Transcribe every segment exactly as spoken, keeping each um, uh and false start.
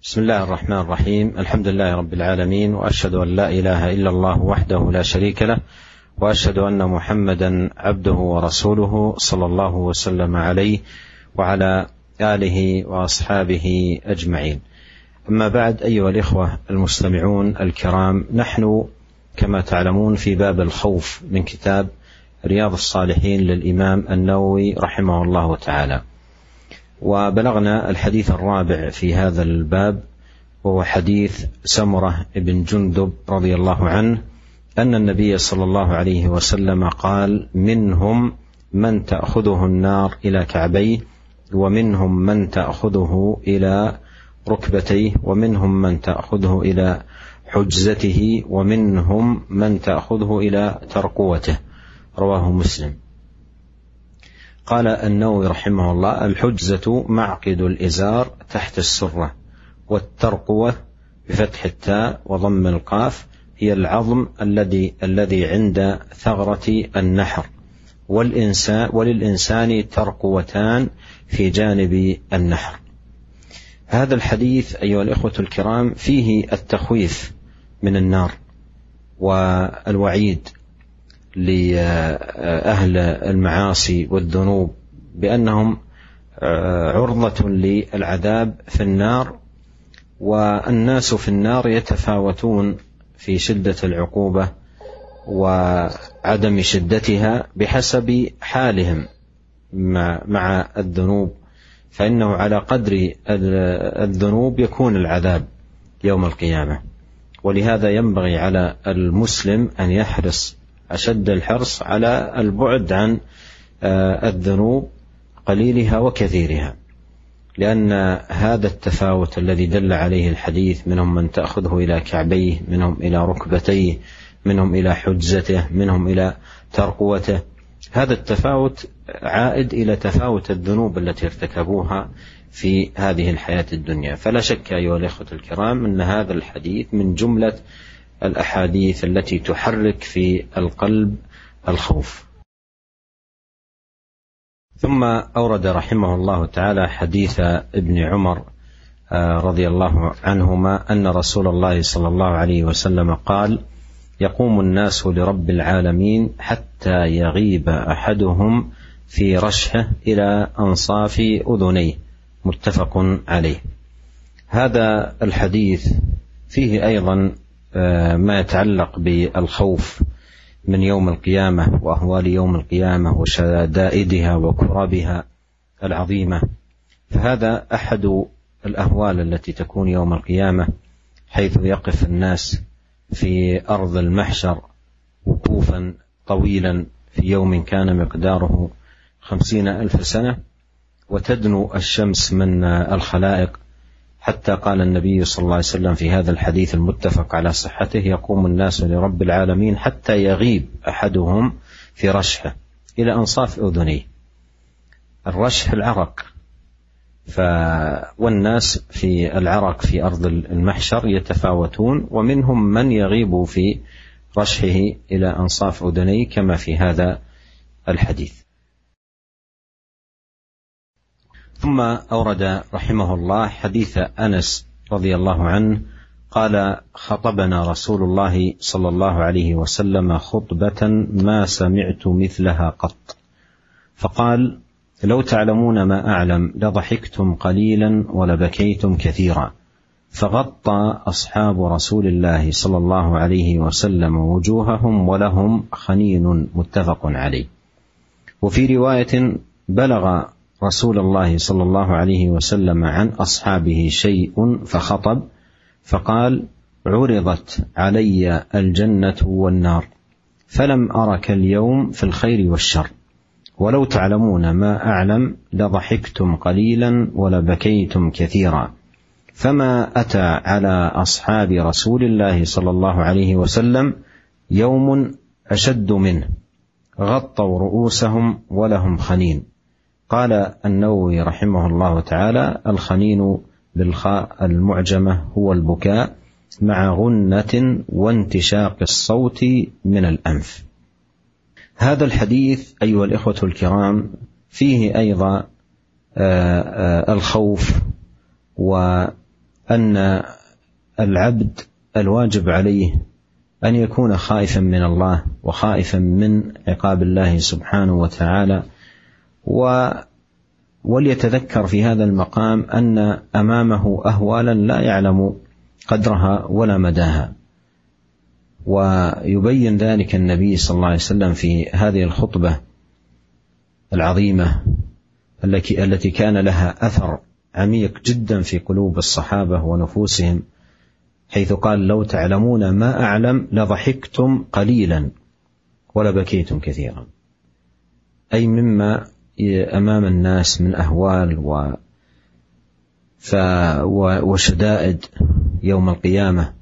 بسم الله الرحمن الرحيم. الحمد لله رب العالمين، وأشهد أن لا إله إلا الله وحده لا شريك له، وأشهد أن محمدا عبده ورسوله صلى الله وسلم عليه وعلى آله وأصحابه أجمعين. أما بعد، أيها الإخوة المستمعون الكرام، نحن كما تعلمون في باب الخوف من كتاب رياض الصالحين للإمام النووي رحمه الله تعالى، وبلغنا الحديث الرابع في هذا الباب، وهو حديث سمرة بن جندب رضي الله عنه أن النبي صلى الله عليه وسلم قال: منهم من تأخذه النار إلى كعبيه، ومنهم من تأخذه إلى ركبتيه، ومنهم من تأخذه إلى حجزته، ومنهم من تأخذه إلى ترقوته. رواه مسلم. قال النووي رحمه الله: الحجزة معقد الإزار تحت السرة، والترقوة بفتح التاء وضم القاف هي العظم الذي الذي عند ثغرة النحر، والإنسان وللإنسان ترقوتان في جانب النحر. هذا الحديث أيها الإخوة الكرام فيه التخويف من النار والوعيد لأهل المعاصي والذنوب بأنهم عرضة للعذاب في النار، والناس في النار يتفاوتون في شدة العقوبة وعدم شدتها بحسب حالهم مع الذنوب، فإنه على قدر الذنوب يكون العذاب يوم القيامة. ولهذا ينبغي على المسلم أن يحرص أشد الحرص على البعد عن الذنوب قليلها وكثيرها، لأن هذا التفاوت الذي دل عليه الحديث، منهم من تأخذه إلى كعبيه، منهم إلى ركبتيه، منهم إلى حجزته، منهم إلى ترقوته، هذا التفاوت عائد إلى تفاوت الذنوب التي ارتكبوها في هذه الحياة الدنيا. فلا شك أيها الأخوة الكرام أن هذا الحديث من جملة الأحاديث التي تحرك في القلب الخوف. ثم أورد رحمه الله تعالى حديث ابن عمر رضي الله عنهما أن رسول الله صلى الله عليه وسلم قال: يقوم الناس لرب العالمين حتى يغيب أحدهم في رشحه إلى أنصاف أذنيه. متفق عليه. هذا الحديث فيه أيضا ما يتعلق بالخوف من يوم القيامة وأهوال يوم القيامة وشدائدها وكربها العظيمة. فهذا أحد الأهوال التي تكون يوم القيامة، حيث يقف الناس في أرض المحشر وقوفا طويلا في يوم كان مقداره خمسين ألف سنة، وتدنو الشمس من الخلائق، حتى قال النبي صلى الله عليه وسلم في هذا الحديث المتفق على صحته: يقوم الناس لرب العالمين حتى يغيب أحدهم في رشحه إلى أنصاف أذنيه. الرشح العرق، ف... والناس في العرق في أرض المحشر يتفاوتون، ومنهم من يغيب في رشحه إلى أنصاف أذنيه كما في هذا الحديث. ثم أورد رحمه الله حديث أنس رضي الله عنه قال: خطبنا رسول الله صلى الله عليه وسلم خطبة ما سمعت مثلها قط، فقال: لو تعلمون ما أعلم لضحكتم قليلا ولبكيتم كثيرا. فغطى أصحاب رسول الله صلى الله عليه وسلم وجوههم ولهم خنين. متفق عليه. وفي رواية: بلغ رسول الله صلى الله عليه وسلم عن أصحابه شيء فخطب فقال: عرضت علي الجنة والنار فلم أرك اليوم في الخير والشر، ولو تعلمون ما أعلم لضحكتم قليلا ولبكيتم كثيرا. فما أتى على أصحاب رسول الله صلى الله عليه وسلم يوم أشد منه، غطوا رؤوسهم ولهم خنين. قال النووي رحمه الله تعالى: الخنين بالخاء المعجمة هو البكاء مع غنة وانتشاق الصوت من الأنف. هذا الحديث أيها الإخوة الكرام فيه أيضا الخوف أن العبد الواجب عليه أن يكون خائفا من الله وخائفا من عقاب الله سبحانه وتعالى، وليتذكر في هذا المقام أن أمامه أهوالا لا يعلم قدرها ولا مداها. ويبين ذلك النبي صلى الله عليه وسلم في هذه الخطبة العظيمة التي كان لها أثر عميق جدا في قلوب الصحابة ونفوسهم، حيث قال: لو تعلمون ما أعلم لضحكتم قليلا ولبكيتم كثيرا، أي مما أمام الناس من أهوال وشدائد يوم القيامة.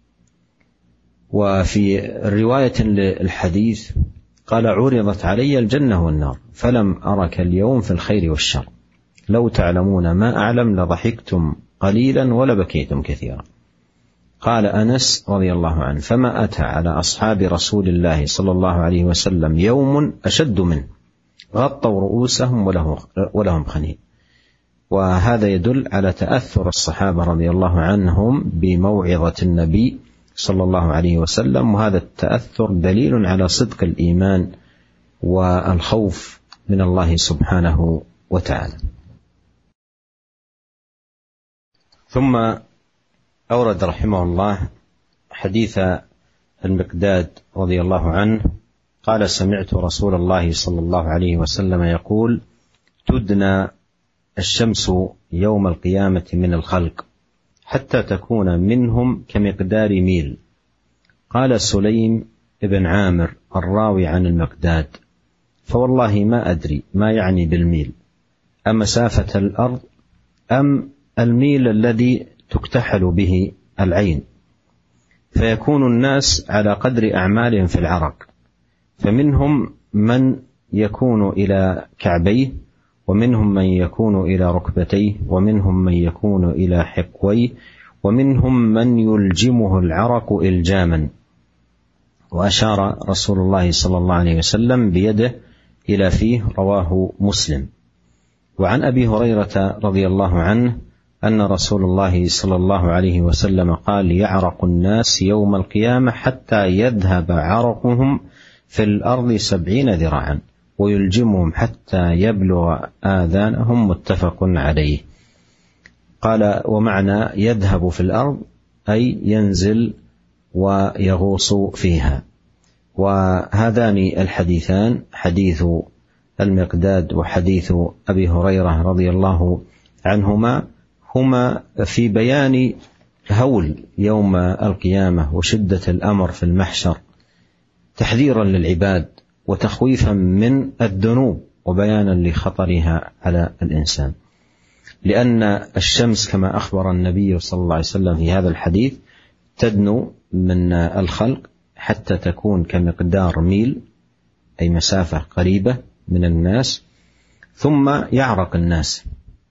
وفي رواية للحديث قال: عرضت علي الجنة والنار فلم أرك اليوم في الخير والشر، لو تعلمون ما أعلم لضحكتم قليلا ولبكيتم كثيرا. قال أنس رضي الله عنه: فما أتى على أصحاب رسول الله صلى الله عليه وسلم يوم أشد منه، غطوا رؤوسهم ولهم خنين. وهذا يدل على تأثر الصحابة رضي الله عنهم بموعظة النبي صلى الله عليه وسلم، وهذا التأثر دليل على صدق الإيمان والخوف من الله سبحانه وتعالى. ثم أورد رحمه الله حديث المقداد رضي الله عنه قال: سمعت رسول الله صلى الله عليه وسلم يقول: تدنى الشمس يوم القيامة من الخلق حتى تكون منهم كمقدار ميل. قال سليم بن عامر الراوي عن المقداد: فوالله ما أدري ما يعني بالميل، أمسافة الأرض أم الميل الذي تكتحل به العين، فيكون الناس على قدر أعمالهم في العرق، فمنهم من يكون إلى كعبيه، ومنهم من يكون إلى ركبتيه، ومنهم من يكون إلى حقويه، ومنهم من يلجمه العرق إلجاما. وأشار رسول الله صلى الله عليه وسلم بيده إلى فيه، رواه مسلم. وعن أبي هريرة رضي الله عنه أن رسول الله صلى الله عليه وسلم قال: يعرق الناس يوم القيامة حتى يذهب عرقهم في الأرض سبعين ذراعا ويلجمهم حتى يبلغ آذانهم، متفق عليه. قال: ومعنى يذهب في الأرض أي ينزل ويغوص فيها. وهذان الحديثان، حديث المقداد وحديث أبي هريرة رضي الله عنهما، هما في بيان هول يوم القيامة وشدة الأمر في المحشر، تحذيرا للعباد وتخويفا من الذنوب وبيانا لخطرها على الإنسان. لأن الشمس كما أخبر النبي صلى الله عليه وسلم في هذا الحديث تدنو من الخلق حتى تكون كمقدار ميل، أي مسافة قريبة من الناس، ثم يعرق الناس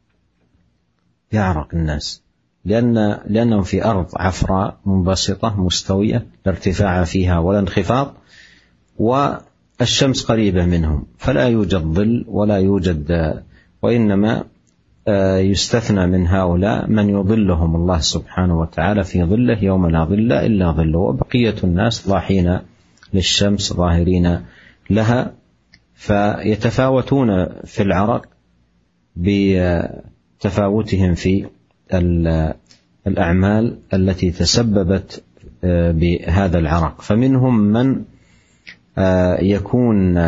يعرق الناس لأن لأنهم في أرض عفراء منبسطة مستوية لا ارتفاع فيها ولا انخفاض، والشمس قريبة منهم، فلا يوجد ظل ولا يوجد، وإنما يستثنى من هؤلاء من يظلهم الله سبحانه وتعالى في ظله يوم لا ظل إلا ظله، وبقية الناس ضاحين للشمس ظاهرين لها، فيتفاوتون في العرق بتفاوتهم في الأعمال التي تسببت بهذا العرق. فمنهم من يكون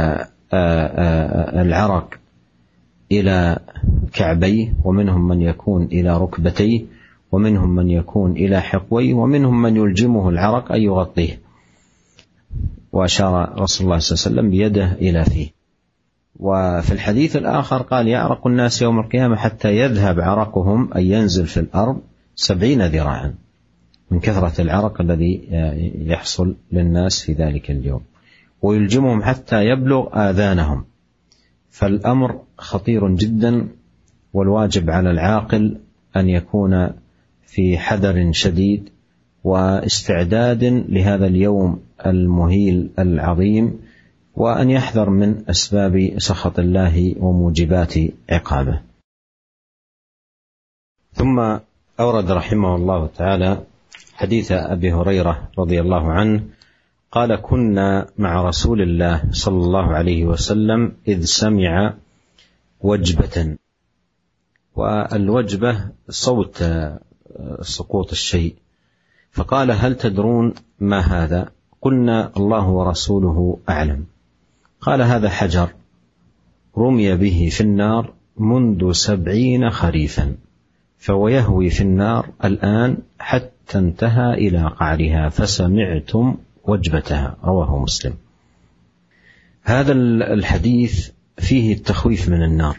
العرق إلى كعبيه، ومنهم من يكون إلى ركبتيه، ومنهم من يكون إلى حقويه، ومنهم من يلجمه العرق أي يغطيه. وأشار رسول الله صلى الله عليه وسلم بيده إلى فيه. وفي الحديث الآخر قال: يعرق الناس يوم القيامة حتى يذهب عرقهم، أي ينزل في الأرض سبعين ذراعا، من كثرة العرق الذي يحصل للناس في ذلك اليوم، ويلجمهم حتى يبلغ آذانهم. فالأمر خطير جدا، والواجب على العاقل أن يكون في حذر شديد واستعداد لهذا اليوم المهيل العظيم، وأن يحذر من أسباب سخط الله وموجبات عقابه. ثم أورد رحمه الله تعالى حديث أبي هريرة رضي الله عنه قال: كنا مع رسول الله صلى الله عليه وسلم إذ سمع وجبة. والوجبة صوت سقوط الشيء، فقال: هل تدرون ما هذا؟ قلنا: الله ورسوله أعلم. قال: هذا حجر رمي به في النار منذ سبعين خريفا، فهو يهوي في النار الآن حتى انتهى إلى قعرها فسمعتم وجبتها. رواه مسلم. هذا الحديث فيه التخويف من النار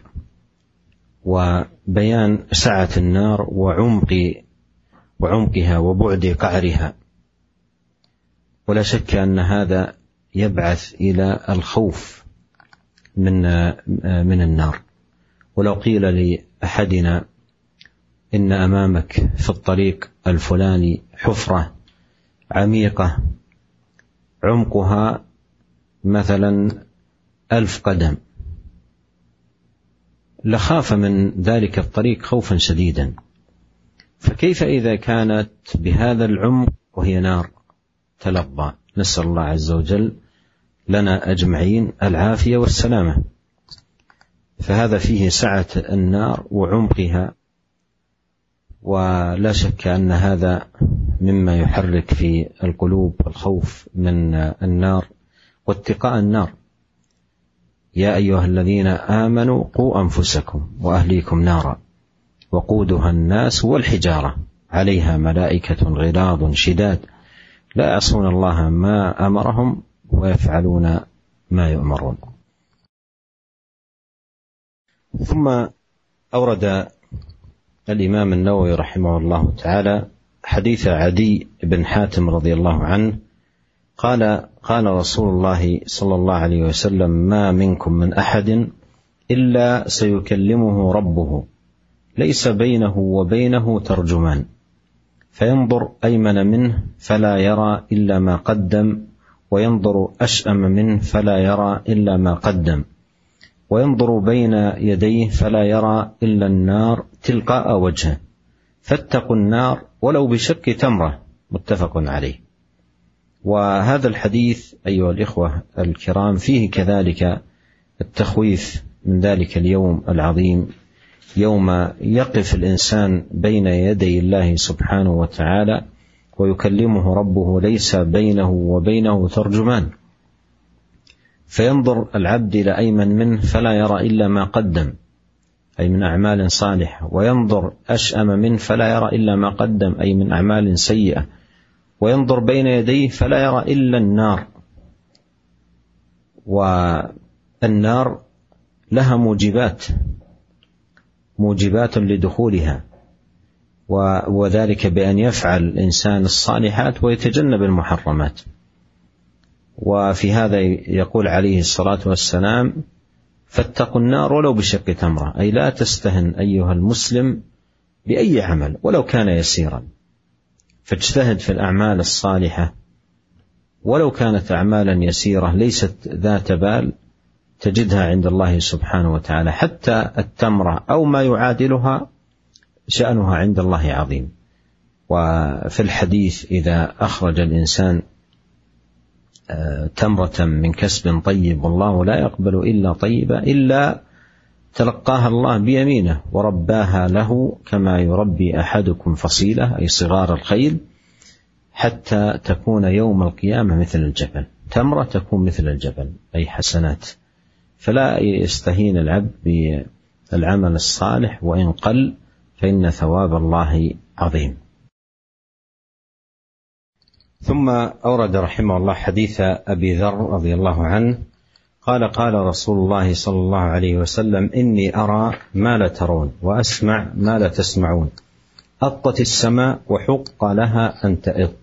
وبيان سعة النار وعمق وعمقها وبعد قعرها، ولا شك أن هذا يبعث إلى الخوف من من النار. ولو قيل لأحدنا: إن أمامك في الطريق الفلاني حفرة عميقة عمقها مثلا ألف قدم، لخاف من ذلك الطريق خوفا شديدا، فكيف إذا كانت بهذا العمق وهي نار تلظى؟ نسأل الله عز وجل لنا أجمعين العافية والسلامة. فهذا فيه سعة النار وعمقها، ولا شك أن هذا مما يحرك في القلوب الخوف من النار واتقاء النار. يا أيها الذين آمنوا قوا أنفسكم وأهليكم نارا وقودها الناس والحجارة عليها ملائكة غلاظ شداد لا يعصون الله ما أمرهم ويفعلون ما يؤمرون. ثم أورد الإمام النووي رحمه الله تعالى حديث عدي بن حاتم رضي الله عنه قال: قال رسول الله صلى الله عليه وسلم: ما منكم من أحد إلا سيكلمه ربه ليس بينه وبينه ترجمان، فينظر أيمن منه فلا يرى إلا ما قدم، وينظر أشأم منه فلا يرى إلا ما قدم، وينظر بين يديه فلا يرى إلا النار تلقاء وجهه، فاتقوا النار ولو بشق تمرة. متفق عليه. وهذا الحديث أيها الإخوة الكرام فيه كذلك التخويف من ذلك اليوم العظيم، يوم يقف الإنسان بين يدي الله سبحانه وتعالى ويكلمه ربه ليس بينه وبينه ترجمان، فينظر العبد إلى أيمن منه فلا يرى إلا ما قدم أي من أعمال صالحة، وينظر أشأم منه فلا يرى إلا ما قدم أي من أعمال سيئة، وينظر بين يديه فلا يرى إلا النار. والنار لها موجبات موجبات لدخولها، وذلك بأن يفعل الإنسان الصالحات ويتجنب المحرمات. وفي هذا يقول عليه الصلاة والسلام: فاتقوا النار ولو بشق تمرة، أي لا تستهن أيها المسلم بأي عمل ولو كان يسيرا، فاجتهد في الأعمال الصالحة ولو كانت أعمالا يسيرة ليست ذات بال، تجدها عند الله سبحانه وتعالى. حتى التمرة أو ما يعادلها شأنها عند الله عظيم. وفي الحديث: إذا أخرج الإنسان تمرة من كسب طيب والله لا يقبل إلا طيبة إلا تلقاها الله بيمينه ورباها له كما يربي أحدكم فصيلة أي صغار الخيل حتى تكون يوم القيامة مثل الجبل. تمرة تكون مثل الجبل أي حسنات. فلا يستهين العبد بالعمل الصالح وإن قل، فإن ثواب الله عظيم. ثم أورد رحمه الله حديث أبي ذر رضي الله عنه قال: قال رسول الله صلى الله عليه وسلم: إني أرى ما لا ترون وأسمع ما لا تسمعون، أطت السماء وحق لها أن تئط،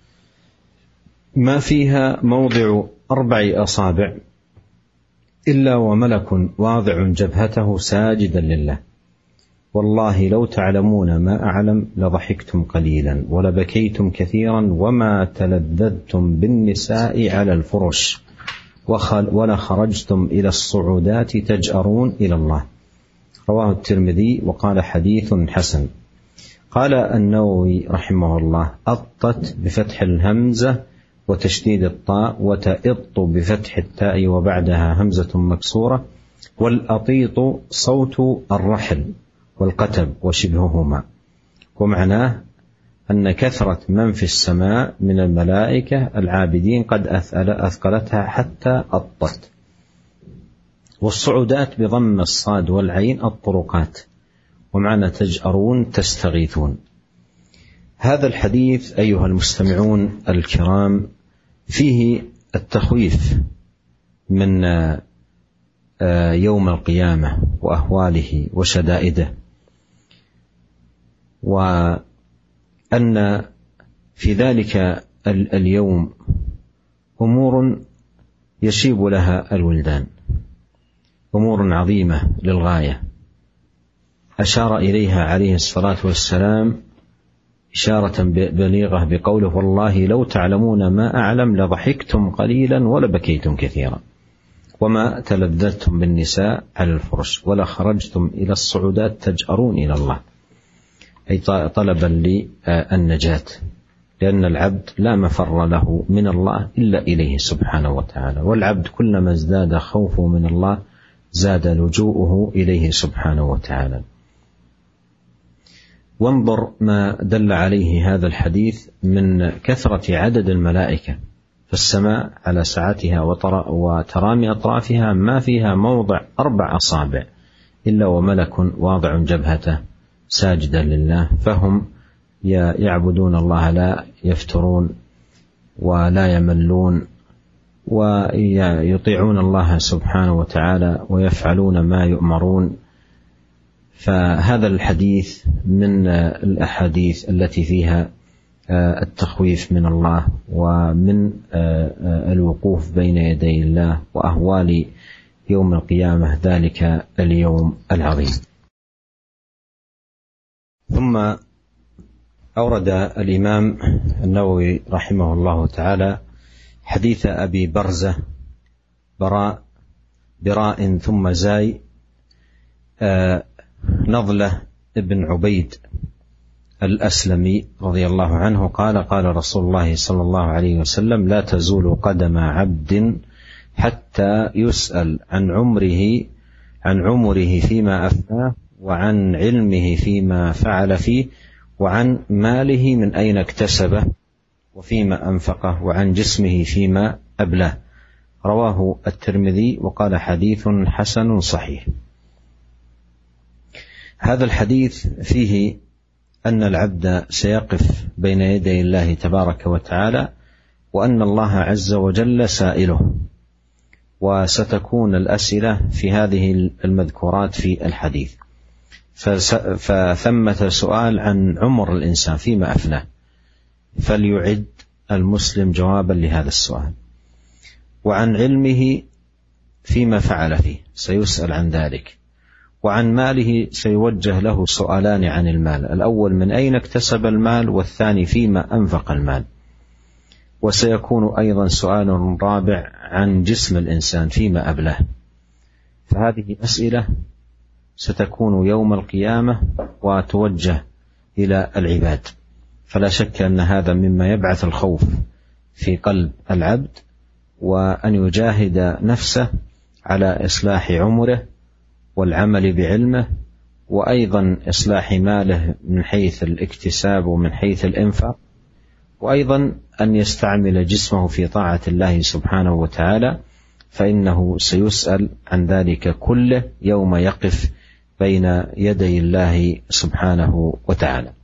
ما فيها موضع أربع أصابع إلا وملك واضع جبهته ساجدا لله، والله لو تعلمون ما أعلم لضحكتم قليلا ولبكيتم كثيرا وما تلذذتم بالنساء على الفرش ولخرجتم إلى الصعودات تجأرون إلى الله. رواه الترمذي وقال: حديث حسن. قال النووي رحمه الله: أطت بفتح الهمزة وتشديد الطاء، وتئط بفتح التاء وبعدها همزة مكسورة، والأطيط صوت الرحل والقتب وشبههما. ومعناه أن كثرة من في السماء من الملائكة العابدين قد أثقلتها حتى أطت. والصعودات بضم الصاد والعين الطرقات، ومعنى تجأرون تستغيثون. هذا الحديث أيها المستمعون الكرام فيه التخويف من يوم القيامة وأهواله وشدائده، وأن في ذلك اليوم أمور يشيب لها الولدان، أمور عظيمة للغاية، أشار إليها عليه الصلاة والسلام إشارة بليغة بقوله: والله لو تعلمون ما أعلم لضحكتم قليلا ولبكيتم كثيرا، وما تلذذتم بالنساء على الفرش، ولا خرجتم إلى الصعودات تجأرون إلى الله، أي طلبا للنجاة، لأن العبد لا مفر له من الله إلا إليه سبحانه وتعالى، والعبد كلما ازداد خوفه من الله زاد لجوءه إليه سبحانه وتعالى. وانظر ما دل عليه هذا الحديث من كثرة عدد الملائكة في السماء على سعتها وترامي أطرافها، ما فيها موضع أربع أصابع إلا وملك واضع جبهته ساجدا لله، فهم يعبدون الله لا يفترون ولا يملون، ويطيعون الله سبحانه وتعالى ويفعلون ما يؤمرون. فهذا الحديث من الأحاديث التي فيها التخويف من الله ومن الوقوف بين يدي الله وأهوال يوم القيامة، ذلك اليوم العظيم. ثم أورد الإمام النووي رحمه الله تعالى حديث أبي برزة براء براء ثم زاي نضلة ابن عبيد الأسلمي رضي الله عنه قال: قال رسول الله صلى الله عليه وسلم: لا تزول قدم عبد حتى يسأل عن عمره عن عمره فيما أفناه، وعن علمه فيما فعل فيه، وعن ماله من أين اكتسبه وفيما أنفقه، وعن جسمه فيما أبلاه. رواه الترمذي وقال: حديث حسن صحيح. هذا الحديث فيه أن العبد سيقف بين يدي الله تبارك وتعالى، وأن الله عز وجل سائله، وستكون الأسئلة في هذه المذكورات في الحديث. فثمة سؤال عن عمر الإنسان فيما أفناه، فليعد المسلم جوابا لهذا السؤال. وعن علمه فيما فعل فيه، سيسأل عن ذلك. وعن ماله سيوجه له سؤالان عن المال، الأول من أين اكتسب المال، والثاني فيما أنفق المال. وسيكون أيضا سؤال رابع عن جسم الإنسان فيما أبلاه. فهذه أسئلة ستكون يوم القيامة وتوجه إلى العباد، فلا شك أن هذا مما يبعث الخوف في قلب العبد، وأن يجاهد نفسه على إصلاح عمره والعمل بعلمه، وأيضا إصلاح ماله من حيث الاكتساب ومن حيث الإنفاق، وأيضا أن يستعمل جسمه في طاعة الله سبحانه وتعالى، فإنه سيسأل عن ذلك كله يوم يقف بين يدي الله سبحانه وتعالى.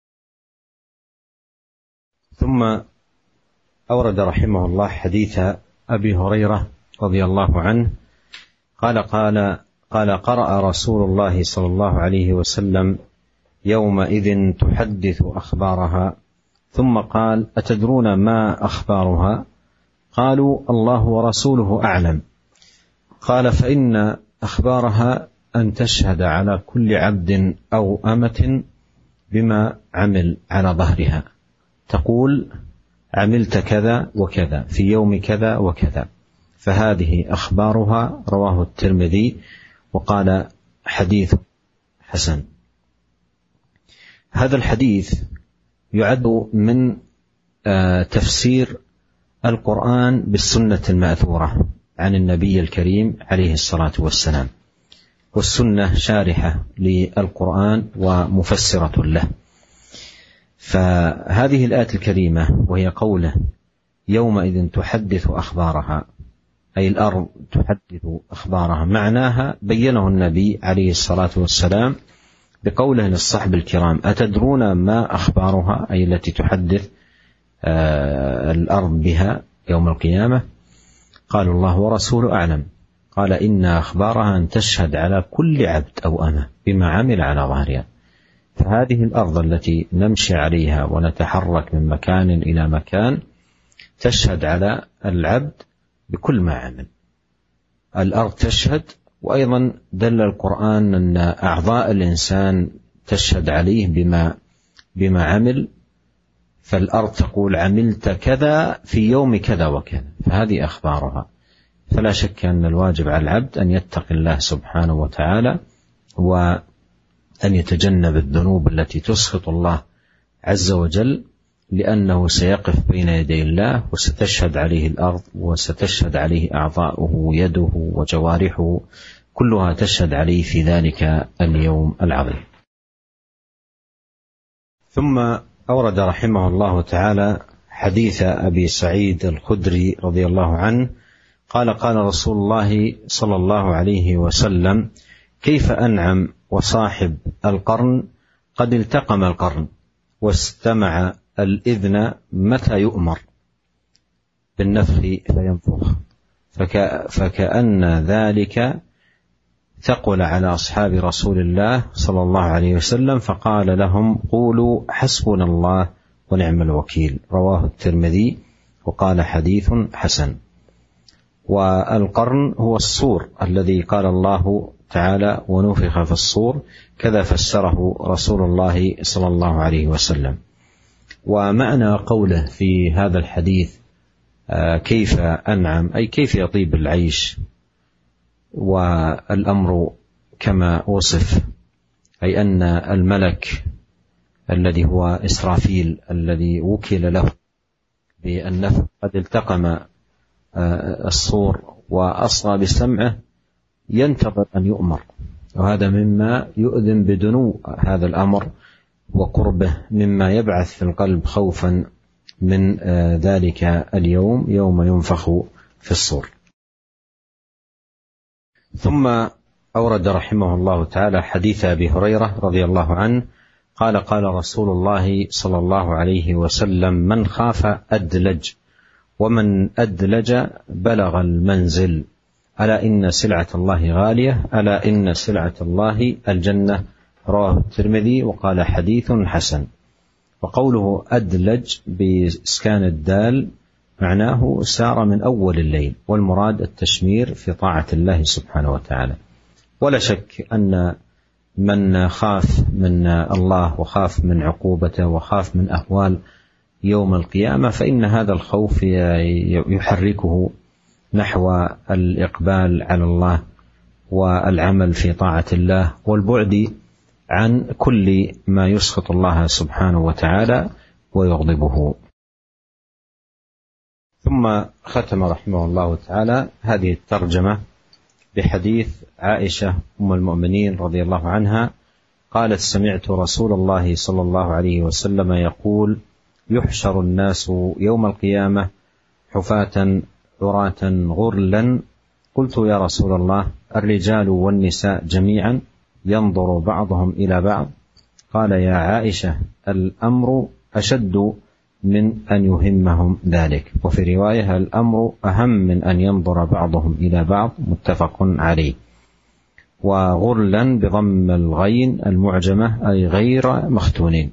ثم أورد رحمه الله حديث أبي هريرة رضي الله عنه قال قال قال قرأ رسول الله صلى الله عليه وسلم: يومئذ تحدث أخبارها، ثم قال: أتدرون ما أخبارها؟ قالوا: الله ورسوله أعلم. قال: فإن أخبارها أن تشهد على كل عبد أو أمة بما عمل على ظهرها، تقول: عملت كذا وكذا في يوم كذا وكذا. فهذه أخبارها. رواه الترمذي وقال: حديث حسن. هذا الحديث يعد من تفسير القرآن بالسنة المأثورة عن النبي الكريم عليه الصلاة والسلام، والسنة شارحة للقرآن ومفسرة له. فهذه الآية الكريمة وهي قوله يومئذ تحدث أخبارها، أي الأرض تحدث أخبارها، معناها بينه النبي عليه الصلاة والسلام بقوله للصحب الكرام: أتدرون ما أخبارها، أي التي تحدث الأرض بها يوم القيامة؟ قالوا الله ورسوله أعلم. قال: إن أخبارها أن تشهد على كل عبد أو أمة بما عمل على ظهرها. فهذه الأرض التي نمشي عليها ونتحرك من مكان إلى مكان تشهد على العبد بكل ما عمل. الأرض تشهد، وأيضا دل القرآن أن أعضاء الإنسان تشهد عليه بما بما عمل، فالأرض تقول عملت كذا في يوم كذا وكذا، فهذه أخبارها. فلا شك أن الواجب على العبد أن يتقي الله سبحانه وتعالى، وأن يتجنب الذنوب التي تسخط الله عز وجل، لأنه سيقف بين يدي الله وستشهد عليه الأرض وستشهد عليه أعضاؤه، يده وجوارحه كلها تشهد عليه في ذلك اليوم العظيم. ثم أورد رحمه الله تعالى حديث أبي سعيد الخدري رضي الله عنه قال: قال رسول الله صلى الله عليه وسلم: كيف أنعم وصاحب القرن قد التقم القرن واستمع الإذن متى يؤمر بالنفخ فينفخ، فك فكأن ذلك ثقل على أصحاب رسول الله صلى الله عليه وسلم، فقال لهم: قولوا حسبنا الله ونعم الوكيل. رواه الترمذي وقال حديث حسن. والقرن هو الصور الذي قال الله تعالى: ونفخ في الصور، كذا فسره رسول الله صلى الله عليه وسلم. ومعنى قوله في هذا الحديث كيف أنعم، أي كيف يطيب العيش، والأمر كما وصف، أي أن الملك الذي هو إسرافيل الذي وكل له بالنفخ قد التقم الصور وأصغى بسمعه ينتظر أن يؤمر، وهذا مما يؤذن بدنو هذا الأمر وقربه، مما يبعث في القلب خوفا من ذلك اليوم يوم ينفخ في الصور. ثم أورد رحمه الله تعالى حديث أبي هريرة رضي الله عنه قال: قال رسول الله صلى الله عليه وسلم: من خاف أدلج، ومن أدلج بلغ المنزل، ألا إن سلعة الله غالية، ألا إن سلعة الله الجنة. رواه الترمذي وقال حديث حسن. وقوله أدلج بإسكان الدال معناه سار من أول الليل، والمراد التشمير في طاعة الله سبحانه وتعالى. ولا شك أن من خاف من الله وخاف من عقوبته وخاف من أهوال يوم القيامة، فإن هذا الخوف يحركه نحو الإقبال على الله والعمل في طاعة الله والبعد عن كل ما يسخط الله سبحانه وتعالى ويغضبه. ثم ختم رحمه الله تعالى هذه الترجمة بحديث عائشة أم المؤمنين رضي الله عنها قالت: سمعت رسول الله صلى الله عليه وسلم يقول: يحشر الناس يوم القيامة حفاة عراة غرلا. قلت: يا رسول الله، الرجال والنساء جميعا ينظر بعضهم إلى بعض؟ قال: يا عائشة، الأمر أشد من أن يهمهم ذلك. وفي رواية: الأمر أهم من أن ينظر بعضهم إلى بعض. متفق عليه. وغرلا بضم الغين المعجمة أي غير مختونين.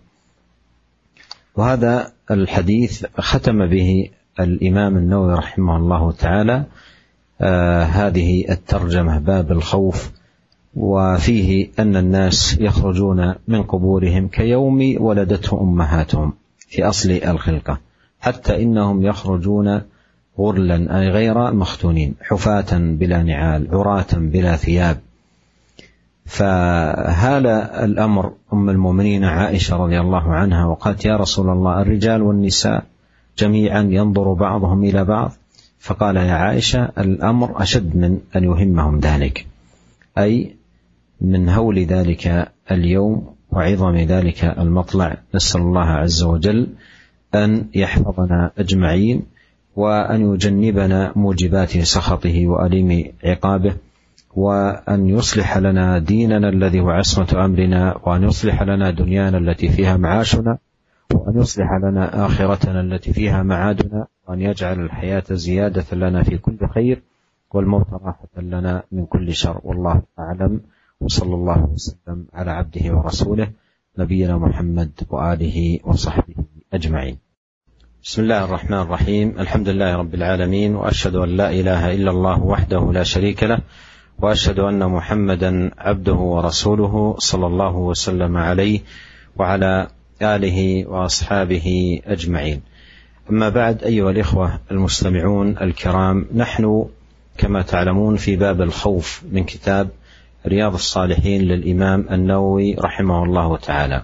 وهذا الحديث ختم به الإمام النووي رحمه الله تعالى آه هذه الترجمة باب الخوف، وفيه أن الناس يخرجون من قبورهم كيوم ولدته أمهاتهم في أصل الخلقة، حتى إنهم يخرجون غرلا أي غير مختونين، حفاة بلا نعال، عراة بلا ثياب. فهال الأمر أم المؤمنين عائشة رضي الله عنها وقالت: يا رسول الله، الرجال والنساء جميعا ينظر بعضهم إلى بعض. فقال: يا عائشة، الأمر أشد من أن يهمهم ذلك، أي من هول ذلك اليوم وعظم ذلك المطلع. نسأل الله عز وجل أن يحفظنا أجمعين، وأن يجنبنا موجبات سخطه وأليم عقابه، وأن يصلح لنا ديننا الذي هو عصمة أمرنا، وأن يصلح لنا دنيانا التي فيها معاشنا، وأن يصلح لنا آخرتنا التي فيها معادنا، وأن يجعل الحياة زيادة لنا في كل خير، والموت راحة لنا من كل شر. والله أعلم، وصلى الله وسلم على عبده ورسوله نبينا محمد وآله وصحبه أجمعين. بسم الله الرحمن الرحيم. الحمد لله رب العالمين، وأشهد أن لا إله إلا الله وحده لا شريك له، وأشهد أن محمدا عبده ورسوله صلى الله وسلم عليه وعلى آله وأصحابه أجمعين. أما بعد، أيها الإخوة المستمعون الكرام، نحن كما تعلمون في باب الخوف من كتاب رياض الصالحين للإمام النووي رحمه الله تعالى،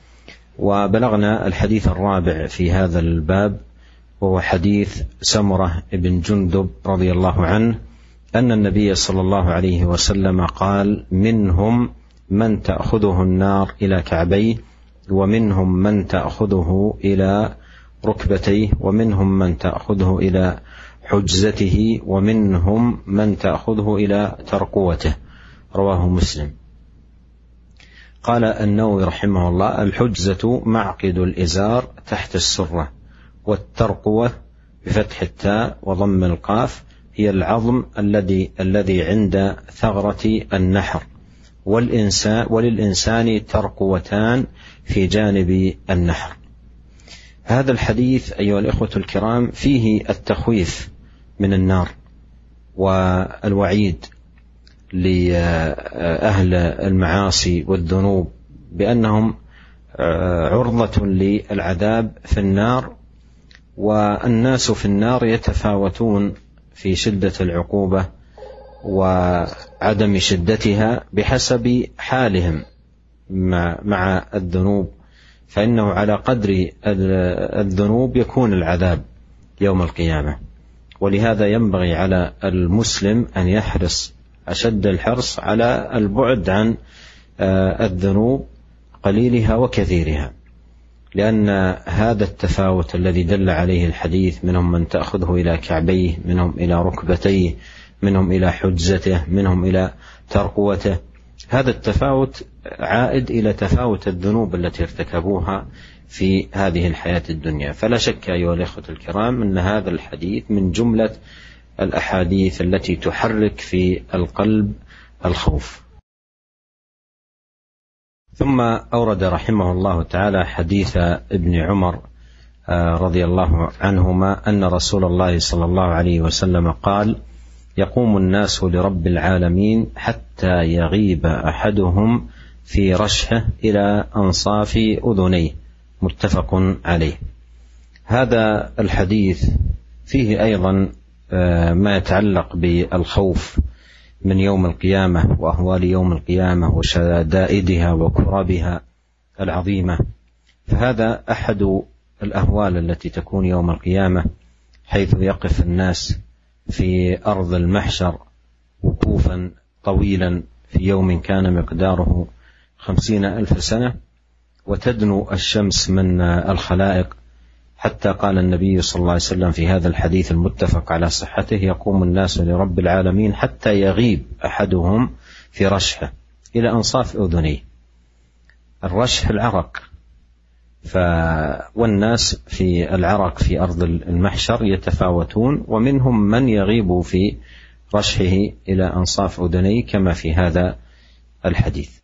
وبلغنا الحديث الرابع في هذا الباب، وهو حديث سمرة بن جندب رضي الله عنه أن النبي صلى الله عليه وسلم قال: منهم من تأخذه النار إلى كعبيه، ومنهم من تأخذه إلى ركبتيه، ومنهم من تأخذه إلى حجزته، ومنهم من تأخذه إلى ترقوته. رواه مسلم. قال النووي رحمه الله: الحجزة معقد الإزار تحت السرة، والترقوة بفتح التاء وضم القاف هي العظم الذي الذي عند ثغرة النحر، والإنسان وللإنسان ترقوتان في جانب النحر. هذا الحديث أيها الإخوة الكرام فيه التخويف من النار والوعيد لأهل المعاصي والذنوب بأنهم عرضة للعذاب في النار، والناس في النار يتفاوتون في شدة العقوبة وعدم شدتها بحسب حالهم مع الذنوب، فإنه على قدر الذنوب يكون العذاب يوم القيامة. ولهذا ينبغي على المسلم أن يحرص أشد الحرص على البعد عن الذنوب قليلها وكثيرها، لأن هذا التفاوت الذي دل عليه الحديث، منهم من تأخذه إلى كعبيه، منهم إلى ركبتيه، منهم إلى حجزته، منهم إلى ترقوته، هذا التفاوت عائد إلى تفاوت الذنوب التي ارتكبوها في هذه الحياة الدنيا. فلا شك أيها الأخوة الكرام أن هذا الحديث من جملة الأحاديث التي تحرك في القلب الخوف. ثم أورد رحمه الله تعالى حديث ابن عمر رضي الله عنهما أن رسول الله صلى الله عليه وسلم قال: يقوم الناس لرب العالمين حتى يغيب أحدهم في رشحه إلى أنصاف أذنيه. متفق عليه. هذا الحديث فيه أيضا ما يتعلق بالخوف من يوم القيامة وأهوال يوم القيامة وشدائدها وكرابها العظيمة. فهذا أحد الأهوال التي تكون يوم القيامة، حيث يقف الناس في أرض المحشر وقوفا طويلا في يوم كان مقداره خمسين ألف سنة، وتدنو الشمس من الخلائق، حتى قال النبي صلى الله عليه وسلم في هذا الحديث المتفق على صحته: يقوم الناس لرب العالمين حتى يغيب أحدهم في رشحه إلى أنصاف أذنيه. الرشح العرق، ف... والناس في العرق في أرض المحشر يتفاوتون، ومنهم من يغيب في رشحه إلى أنصاف أذنيه كما في هذا الحديث.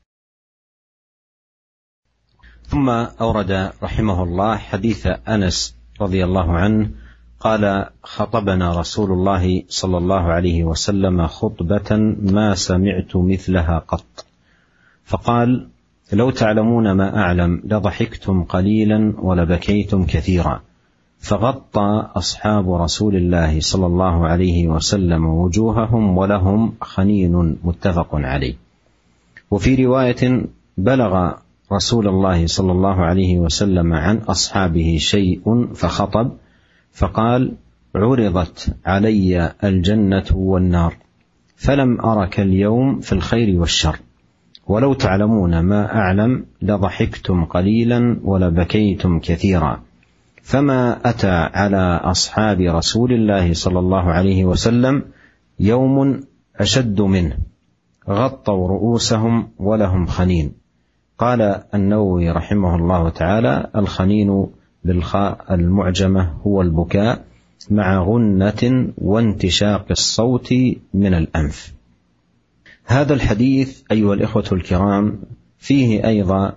ثم أورد رحمه الله حديث أنس رضي الله عنه قال: خطبنا رسول الله صلى الله عليه وسلم خطبة ما سمعت مثلها قط، فقال: لو تعلمون ما أعلم لضحكتم قليلا ولبكيتم كثيرا. فغطى أصحاب رسول الله صلى الله عليه وسلم وجوههم ولهم خنين. متفق عليه. وفي رواية بلغ رسول الله صلى الله عليه وسلم عن أصحابه شيء فخطب فقال: عرضت علي الجنة والنار فلم أرك اليوم في الخير والشر، ولو تعلمون ما أعلم لضحكتم قليلا ولبكيتم كثيرا. فما أتى على أصحاب رسول الله صلى الله عليه وسلم يوم أشد منه، غطوا رؤوسهم ولهم خنين. قال النووي رحمه الله تعالى: الخنين بالخاء المعجمة هو البكاء مع غنة وانتشاق الصوت من الأنف. هذا الحديث أيها الإخوة الكرام فيه أيضا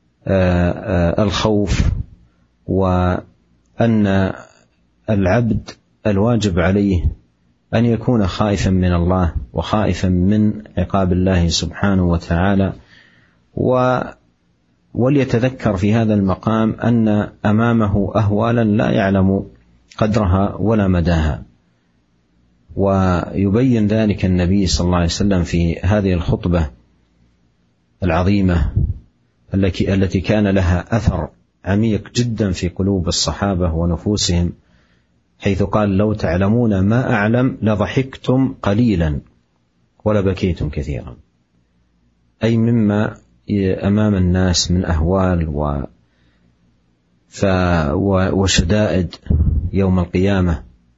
الخوف، وأن العبد الواجب عليه أن يكون خائفا من الله وخائفا من عقاب الله سبحانه وتعالى، وليتذكر في هذا المقام أن أمامه أهوالا لا يعلم قدرها ولا مداها. ويبين ذلك النبي صلى الله عليه وسلم في هذه الخطبة العظيمة التي كان لها أثر عميق جدا في قلوب الصحابة ونفوسهم، حيث قال: لو تعلمون ما أعلم لضحكتم قليلا ولبكيتم كثيرا، أي مما أمام الناس من أهوال وشدائد يوم القيامة.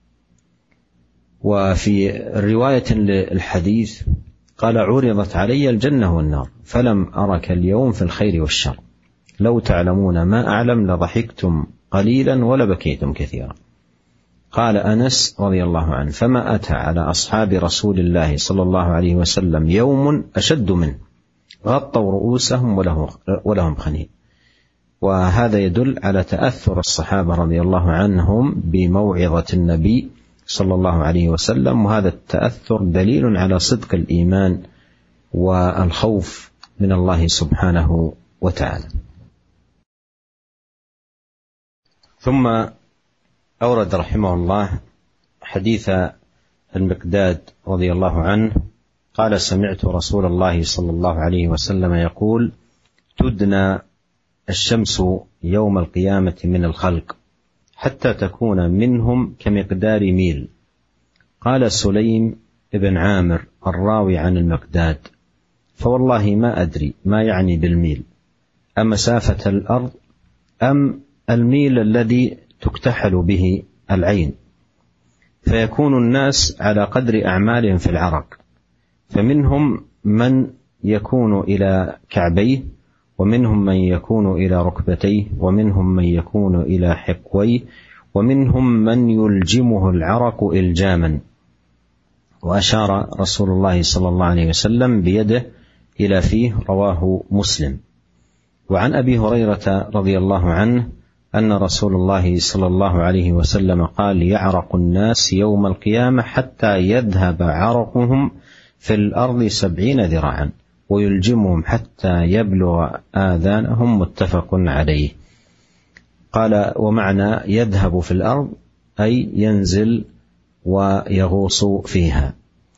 وفي رواية للحديث قال: عرضت علي الجنة والنار فلم أرك اليوم في الخير والشر، لو تعلمون ما أعلم لضحكتم قليلا ولبكيتم كثيرا. قال أنس رضي الله عنه: فما أتى على أصحاب رسول الله صلى الله عليه وسلم يوم أشد منه، غطوا رؤوسهم ولهم خنين. وهذا يدل على تأثر الصحابة رضي الله عنهم بموعظة النبي صلى الله عليه وسلم، وهذا التأثر دليل على صدق الإيمان والخوف من الله سبحانه وتعالى. ثم أورد رحمه الله حديث المقداد رضي الله عنه قال: سمعت رسول الله صلى الله عليه وسلم يقول: تدنى الشمس يوم القيامة من الخلق حتى تكون منهم كمقدار ميل. قال سليم ابن عامر الراوي عن المقداد: فوالله ما أدري ما يعني بالميل، أمسافة الأرض أم الميل الذي تكتحل به العين، فيكون الناس على قدر أعمالهم في العرق، فمنهم من يكون إلى كعبيه، ومنهم من يكون إلى ركبتيه، ومنهم من يكون إلى حقويه، ومنهم من يلجمه العرق إلجاما. وأشار رسول الله صلى الله عليه وسلم بيده إلى فيه، رواه مسلم. وعن أبي هريرة رضي الله عنه أن رسول الله صلى الله عليه وسلم قال: يعرق الناس يوم القيامة حتى يذهب عرقهم في الأرض سبعين ذراعا ويلجمهم حتى يبلغ آذانهم، متفق عليه. قال: ومعنى يذهب في الأرض أي ينزل ويغوص فيها.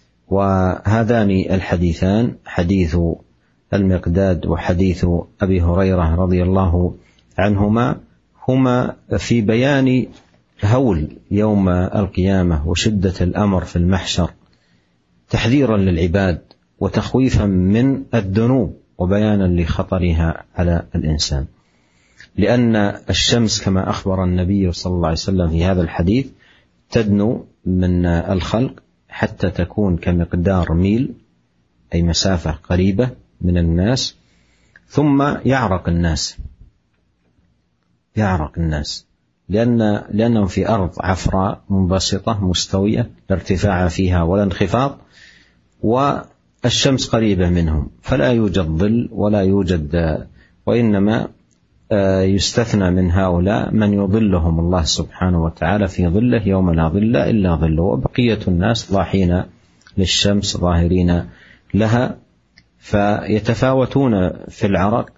وهذان الحديثان، حديث المقداد وحديث أبي هريرة رضي الله عنهما، هما في بيان هول يوم القيامة وشدة الأمر في المحشر، تحذيرا للعباد وتخويفا من الذنوب وبيانا لخطرها على الإنسان. لأن الشمس كما أخبر النبي صلى الله عليه وسلم في هذا الحديث تدنو من الخلق حتى تكون كمقدار ميل، أي مسافة قريبة من الناس، ثم يعرق الناس يعرق الناس لأن لأنهم في أرض عفراء منبسطة مستوية لا ارتفاع فيها ولا انخفاض، والشمس قريبة منهم، فلا يوجد ظل ولا يوجد، وإنما يستثنى من هؤلاء من يظلهم الله سبحانه وتعالى في ظله يوم لا ظل إلا ظله، وبقية الناس ضاحين للشمس ظاهرين لها، فيتفاوتون في العرق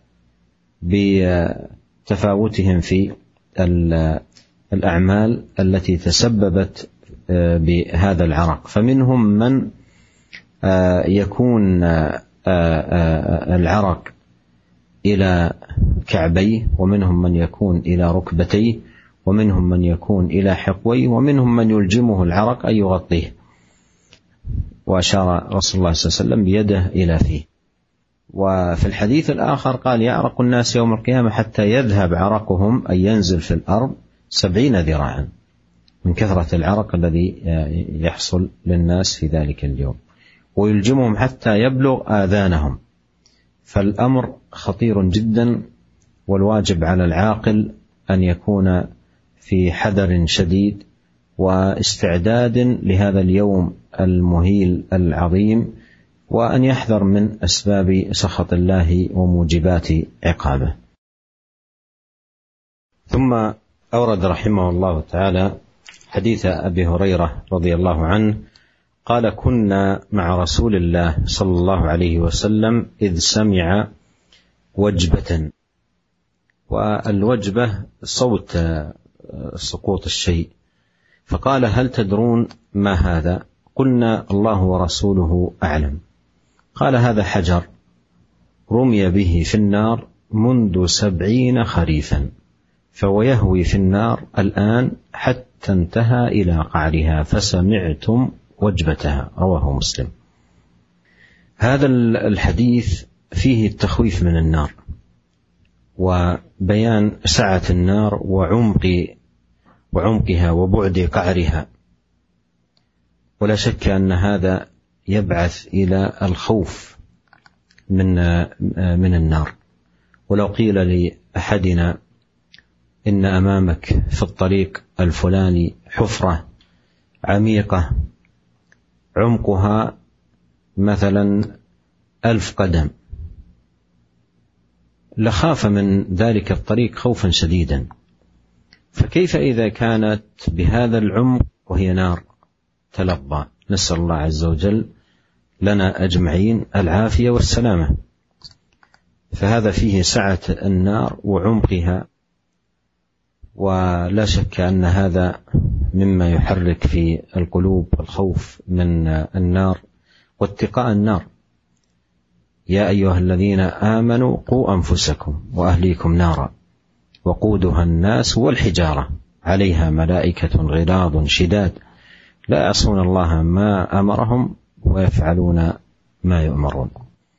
بتفاوتهم في الأعمال التي تسببت بهذا العرق. فمنهم من يكون العرق إلى كعبيه، ومنهم من يكون إلى ركبتيه، ومنهم من يكون إلى حقويه، ومنهم من يلجمه العرق أن يغطيه. وأشار رسول الله صلى الله عليه وسلم بيده إلى فيه. وفي الحديث الآخر قال: يعرق الناس يوم القيامة حتى يذهب عرقهم أي ينزل في الأرض سبعين ذراعا، من كثرة العرق الذي يحصل للناس في ذلك اليوم، ويلجمهم حتى يبلغ آذانهم. فالأمر خطير جدا، والواجب على العاقل أن يكون في حذر شديد واستعداد لهذا اليوم المهيل العظيم، وأن يحذر من أسباب سخط الله وموجبات عقابه. ثم أورد رحمه الله تعالى حديث أبي هريرة رضي الله عنه قال: كنا مع رسول الله صلى الله عليه وسلم إذ سمع وجبة. والوجبة صوت سقوط الشيء، فقال: هل تدرون ما هذا؟ قلنا: الله ورسوله أعلم. قال: هذا حجر رمي به في النار منذ سبعين خريفا، فهو يهوي في النار الآن حتى انتهى إلى قعرها فسمعتم وجبتها. رواه مسلم. هذا الحديث فيه التخويف من النار، وبيان سعة النار وعمق وعمقها وبعد قعرها، ولا شك أن هذا يبعث إلى الخوف من من النار. ولو قيل لأحدنا: إن أمامك في الطريق الفلاني حفرة عميقة عمقها مثلا ألف قدم، لخاف من ذلك الطريق خوفا شديدا، فكيف إذا كانت بهذا العمق وهي نار تلظى؟ نسأل الله عز وجل لنا أجمعين العافية والسلامة. فهذا فيه سعة النار وعمقها، ولا شك أن هذا مما يحرك في القلوب الخوف من النار واتقاء النار. يا أيها الذين آمنوا قوا أنفسكم وأهليكم نارا وقودها الناس والحجارة عليها ملائكة غلاظ شداد لا يعصون الله ما أمرهم ويفعلون ما يؤمرون.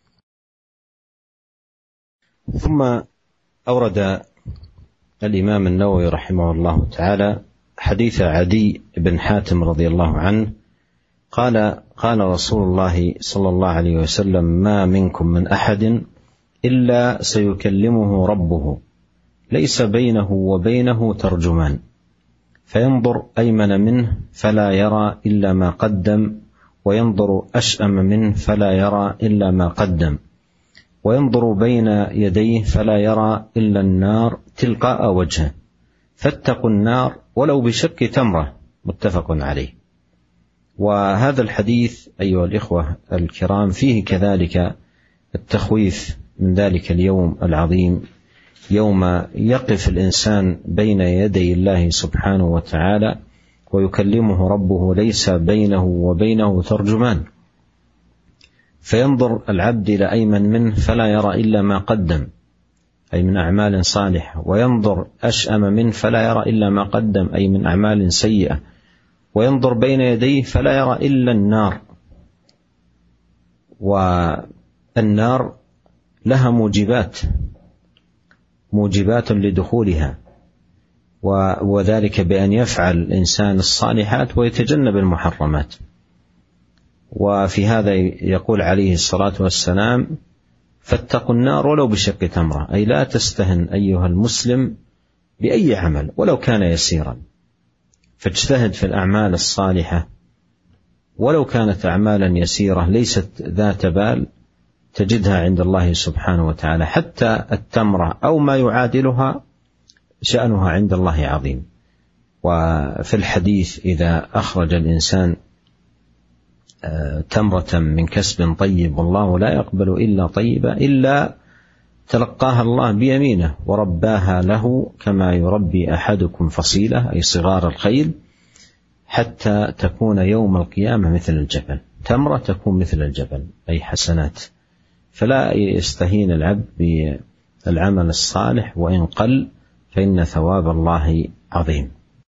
ثم أورد الإمام النووي رحمه الله تعالى حديث عدي بن حاتم رضي الله عنه قال: قال رسول الله صلى الله عليه وسلم: ما منكم من أحد إلا سيكلمه ربه ليس بينه وبينه ترجمان، فينظر أيمن منه فلا يرى إلا ما قدم، وينظر أشأم منه فلا يرى إلا ما قدم، وينظر بين يديه فلا يرى إلا النار تلقاء وجهه، فاتقوا النار ولو بشق تمرة. متفق عليه. وهذا الحديث أيها الإخوة الكرام فيه كذلك التخويف من ذلك اليوم العظيم، يوم يقف الإنسان بين يدي الله سبحانه وتعالى ويكلمه ربه ليس بينه وبينه ترجمان، فينظر العبد إلى أيمن منه فلا يرى إلا ما قدم أي من أعمال صالحة، وينظر أشأم منه فلا يرى إلا ما قدم أي من أعمال سيئة، وينظر بين يديه فلا يرى إلا النار. والنار لها موجبات موجبات لدخولها، وذلك بأن يفعل الإنسان الصالحات ويتجنب المحرمات. وفي هذا يقول عليه الصلاة والسلام: فاتقوا النار ولو بشق تمرة، أي لا تستهن أيها المسلم بأي عمل ولو كان يسيرا، فاجتهد في الأعمال الصالحة ولو كانت أعمالا يسيرة ليست ذات بال، تجدها عند الله سبحانه وتعالى. حتى التمرة أو ما يعادلها شأنها عند الله عظيم. وفي الحديث: إذا أخرج الإنسان تمرة من كسب طيب والله لا يقبل إلا طيبة إلا تلقاها الله بيمينه ورباها له كما يربي أحدكم فصيلة أي صغار الخيل حتى تكون يوم القيامة مثل الجبل. تمرة تكون مثل الجبل أي حسنات فلا يستهين العبد بالعمل الصالح وإن قل، فإن ثواب الله عظيم.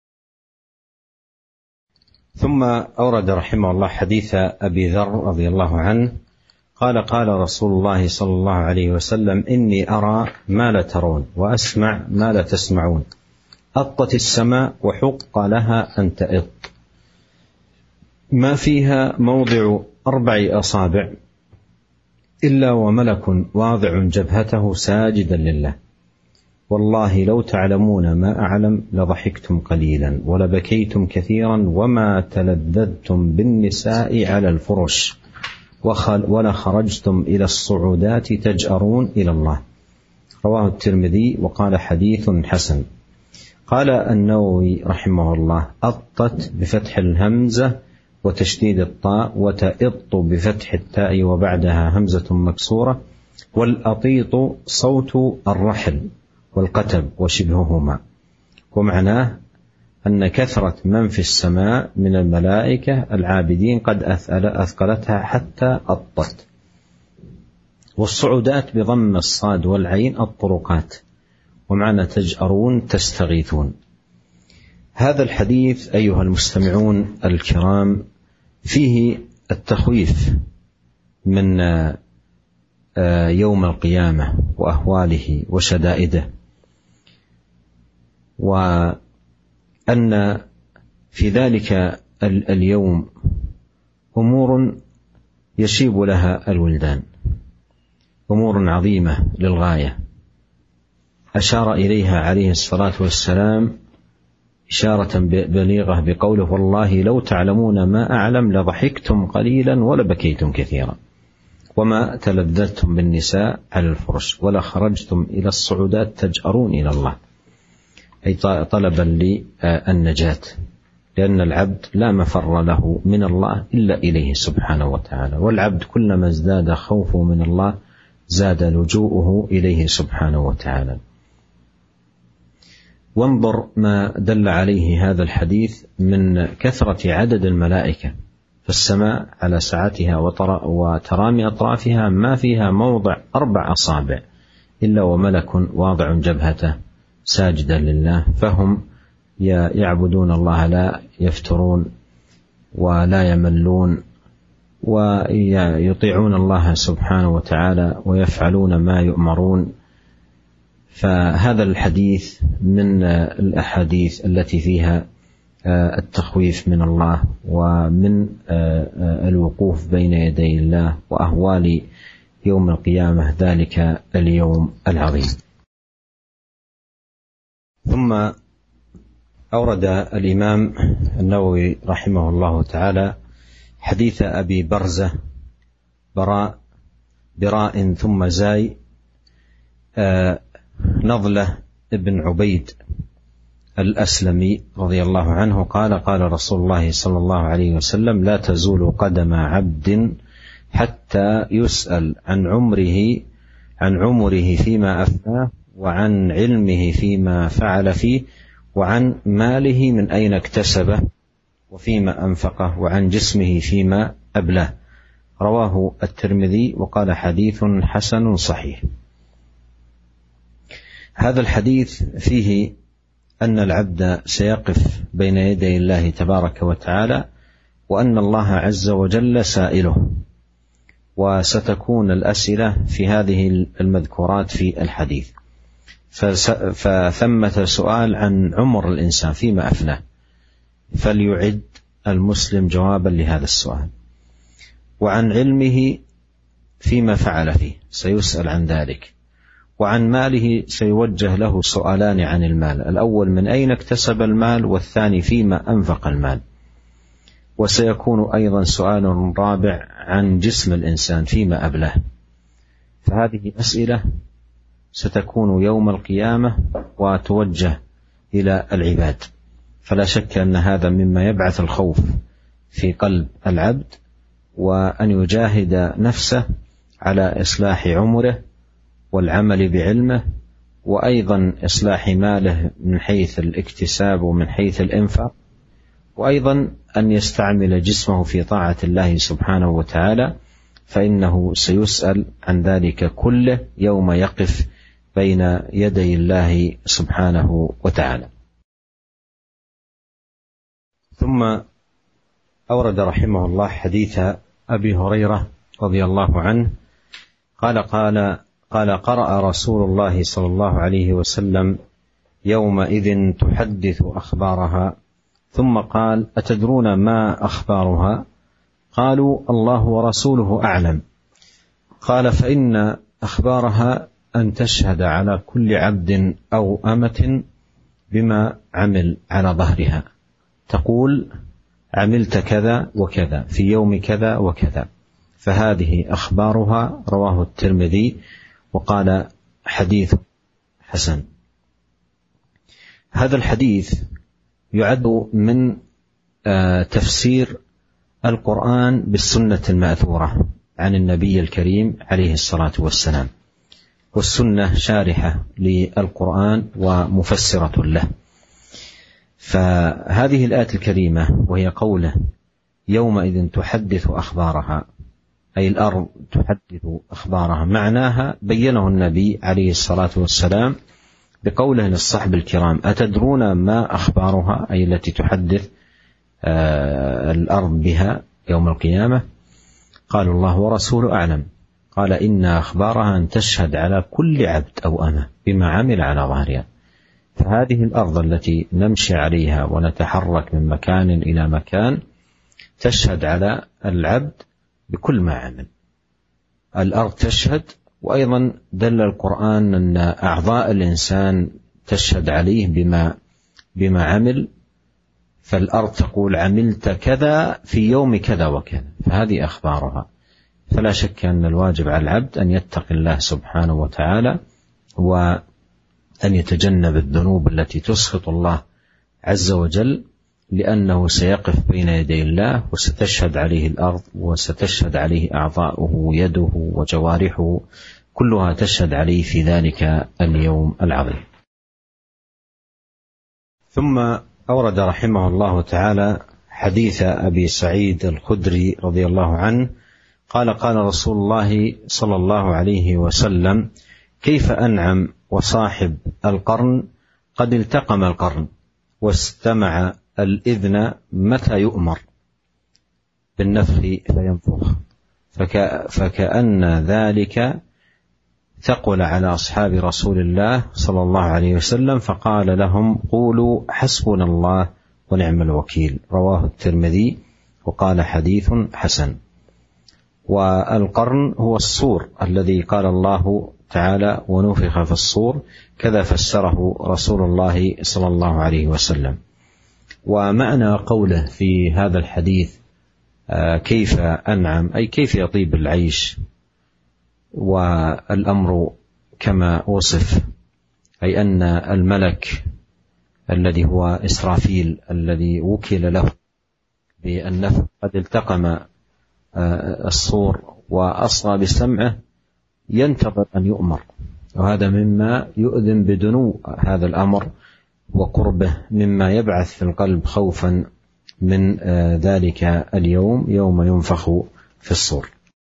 ثم أورد رحمه الله حديث أبي ذر رضي الله عنه قال قال رسول الله صلى الله عليه وسلم: إني أرى ما لا ترون وأسمع ما لا تسمعون، أطت السماء وحق لها أن تئط، ما فيها موضع أربع أصابع إلا وملك واضع جبهته ساجدا لله، والله لو تعلمون ما أعلم لضحكتم قليلا ولبكيتم كثيرا وما تلذذتم بالنساء على الفرش ولخرجتم إلى الصعودات تجأرون إلى الله. رواه الترمذي وقال حديث حسن. قال النووي رحمه الله: أطت بفتح الهمزة وتشديد الطاء، وتئط بفتح التاء وبعدها همزة مكسورة، والأطيط صوت الرحل والقتب وشبههما. ومعناه أن كثرة من في السماء من الملائكة العابدين قد أثقلتها حتى أطت. والصعودات بضم الصاد والعين الطرقات، ومعنى تجأرون تستغيثون. هذا الحديث أيها المستمعون الكرام فيه التخويف من يوم القيامة وأهواله وشدائده، وأن في ذلك اليوم أمور يشيب لها الولدان، أمور عظيمة للغاية، أشار إليها عليه الصلاة والسلام إشارة بليغة بقوله: والله لو تعلمون ما أعلم لضحكتم قليلا ولبكيتم كثيرا وما تلذذتم بالنساء على الفرش ولخرجتم إلى الصعودات تجأرون إلى الله، أي طلبا للنجاة، لأن العبد لا مفر له من الله إلا إليه سبحانه وتعالى، والعبد كلما ازداد خوفه من الله زاد لجوءه إليه سبحانه وتعالى. وانظر ما دل عليه هذا الحديث من كثرة عدد الملائكة في السماء على سعتها وترامي أطرافها، ما فيها موضع أربع أصابع إلا وملك واضع جبهته ساجدا لله، فهم يعبدون الله لا يفترون ولا يملون، ويطيعون الله سبحانه وتعالى ويفعلون ما يؤمرون. فهذا الحديث من الأحاديث التي فيها التخويف من الله ومن الوقوف بين يدي الله وأهوال يوم القيامة، ذلك اليوم العظيم. ثم أورد الإمام النووي رحمه الله تعالى حديث أبي برزة براء براء ثم زاي نضلة ابن عبيد الأسلمي رضي الله عنه قال: قال رسول الله صلى الله عليه وسلم: لا تزول قدم عبد حتى يسأل عن عمره عن عمره فيما أفناه، وعن علمه فيما فعل فيه، وعن ماله من أين اكتسبه وفيما أنفقه، وعن جسمه فيما أبلاه. رواه الترمذي وقال حديث حسن صحيح. هذا الحديث فيه أن العبد سيقف بين يدي الله تبارك وتعالى، وأن الله عز وجل سائله، وستكون الأسئلة في هذه المذكورات في الحديث. فثمة سؤال عن عمر الإنسان فيما أفناه، فليعد المسلم جوابا لهذا السؤال. وعن علمه فيما فعل فيه، سيسأل عن ذلك. وعن ماله سيوجه له سؤالان عن المال، الأول من أين اكتسب المال، والثاني فيما أنفق المال. وسيكون أيضا سؤال رابع عن جسم الإنسان فيما أبلاه. فهذه أسئلة ستكون يوم القيامة وتوجه إلى العباد، فلا شك أن هذا مما يبعث الخوف في قلب العبد، وأن يجاهد نفسه على إصلاح عمره والعمل بعلمه، وأيضا إصلاح ماله من حيث الاكتساب ومن حيث الإنفاق، وأيضا أن يستعمل جسمه في طاعة الله سبحانه وتعالى، فإنه سيسأل عن ذلك كله يوم يقف بين يدي الله سبحانه وتعالى. ثم أورد رحمه الله حديث أبي هريرة رضي الله عنه قال قال قال قرأ رسول الله صلى الله عليه وسلم يومئذ تحدث أخبارها، ثم قال أتدرون ما أخبارها؟ قالوا الله ورسوله أعلم. قال فإن أخبارها أن تشهد على كل عبد أو أمة بما عمل على ظهرها، تقول عملت كذا وكذا في يوم كذا وكذا، فهذه أخبارها. رواه الترمذي وقال حديث حسن. هذا الحديث يعد من تفسير القرآن بالسنة المأثورة عن النبي الكريم عليه الصلاة والسلام، والسنة شارحة للقرآن ومفسرة له. فهذه الآية الكريمة وهي قوله يومئذ تحدث أخبارها، أي الأرض تحدث أخبارها، معناها بينه النبي عليه الصلاة والسلام بقوله للصحب الكرام أتدرون ما أخبارها، أي التي تحدث الأرض بها يوم القيامة؟ قالوا الله ورسوله أعلم. قال إن أخبارها أن تشهد على كل عبد أو أمة بما عمل على ظهرها. فهذه الأرض التي نمشي عليها ونتحرك من مكان إلى مكان تشهد على العبد بكل ما عمل. الأرض تشهد، وأيضا دل القرآن أن أعضاء الإنسان تشهد عليه بما بما عمل، فالأرض تقول عملت كذا في يوم كذا وكذا، فهذه أخبارها. فلا شك أن الواجب على العبد أن يتقي الله سبحانه وتعالى، وأن يتجنب الذنوب التي تسخط الله عز وجل، لأنه سيقف بين يدي الله وستشهد عليه الأرض وستشهد عليه أعضاؤه يده وجوارحه، كلها تشهد عليه في ذلك اليوم العظيم. ثم أورد رحمه الله تعالى حديث أبي سعيد الخدري رضي الله عنه قال قال رسول الله صلى الله عليه وسلم كيف أنعم وصاحب القرن قد التقم القرن واستمع الإذن متى يؤمر بالنفخ فينفخ، فك فكأن ذلك ثقل على أصحاب رسول الله صلى الله عليه وسلم، فقال لهم قولوا حسبنا الله ونعم الوكيل. رواه الترمذي وقال حديث حسن. والقرن هو الصور الذي قال الله تعالى ونفخ في الصور، كذا فسره رسول الله صلى الله عليه وسلم. ومعنى قوله في هذا الحديث كيف أنعم، أي كيف يطيب العيش، والأمر كما وصف، أي أن الملك الذي هو إسرافيل الذي وكل له بالنفخ قد التقم الصور وأصغى بسمعه ينتظر أن يؤمر، وهذا مما يؤذن بدنو هذا الأمر وقربه، مما يبعث في القلب خوفا من ذلك اليوم يوم ينفخ في الصور.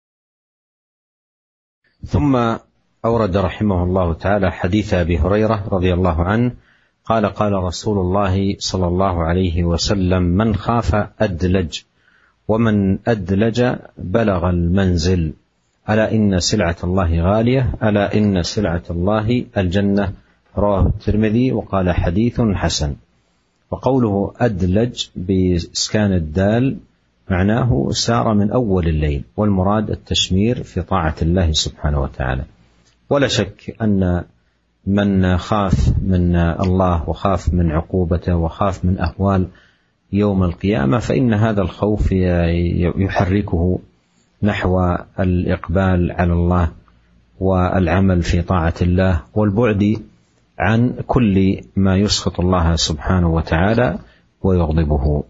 ثم أورد رحمه الله تعالى حديث أبي هريرة رضي الله عنه قال قال رسول الله صلى الله عليه وسلم من خاف أدلج، ومن أدلج بلغ المنزل، ألا إن سلعة الله غالية، ألا إن سلعة الله الجنة. رواه الترمذي وقال حديث حسن. وقوله أدلج بإسكان الدال معناه سار من أول الليل، والمراد التشمير في طاعة الله سبحانه وتعالى. ولا شك أن من خاف من الله وخاف من عقوبته وخاف من أهوال يوم القيامة فإن هذا الخوف يحركه نحو الإقبال على الله والعمل في طاعة الله والبعد عن كل ما يسخط الله سبحانه وتعالى ويغضبه.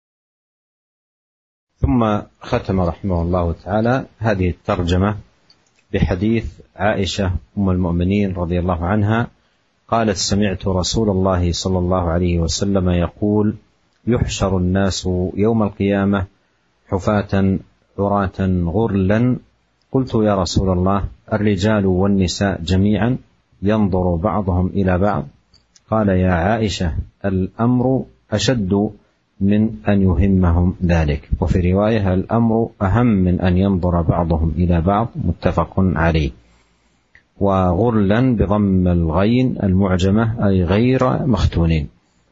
ثم ختم رحمه الله تعالى هذه الترجمة بحديث عائشة أم المؤمنين رضي الله عنها قالت سمعت رسول الله صلى الله عليه وسلم يقول يحشر الناس يوم القيامة حفاة عراة غرلا قلت يا رسول الله الرجال والنساء جميعا ينظر بعضهم إلى بعض؟ قال يا عائشة الأمر أشد من أن يهمهم ذلك. وفي رواية الأمر أهم من أن ينظر بعضهم إلى بعض، متفق عليه. وغرلا بضم الغين المعجمة أي غير مختونين.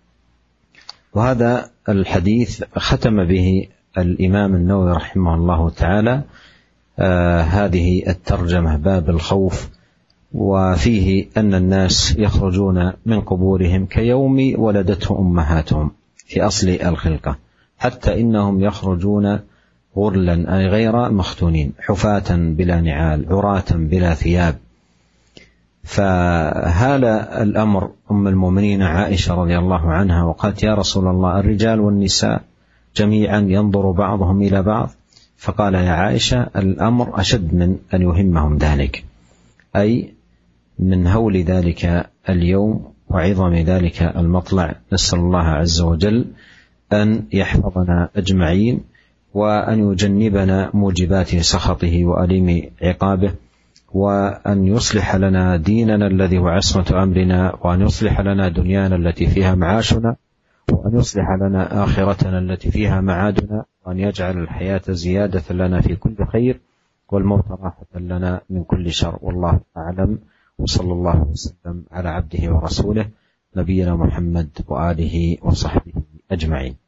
وهذا الحديث ختم به الإمام النووي رحمه الله تعالى آه هذه الترجمة باب الخوف، وفيه أن الناس يخرجون من قبورهم كيوم ولدته أمهاتهم في أصل الخلقة، حتى إنهم يخرجون غرلا أي غير مختونين، حفاة بلا نعال، عراة بلا ثياب. فهال الأمر أم المؤمنين عائشة رضي الله عنها وقالت يا رسول الله الرجال والنساء جميعا ينظر بعضهم إلى بعض؟ فقال يا عائشة الأمر أشد من أن يهمهم ذلك، أي من هول ذلك اليوم وعظم ذلك المطلع. نسأل الله عز وجل أن يحفظنا أجمعين، وأن يجنبنا موجبات سخطه وأليم عقابه، وأن يصلح لنا ديننا الذي هو عصمة أمرنا، وأن يصلح لنا دنيانا التي فيها معاشنا، وأن يصلح لنا آخرتنا التي فيها معادنا، وأن يجعل الحياة زيادة لنا في كل خير والموت راحة لنا من كل شر. والله أعلم، وصلى الله وسلم على عبده ورسوله نبينا محمد وآله وصحبه أجمعين.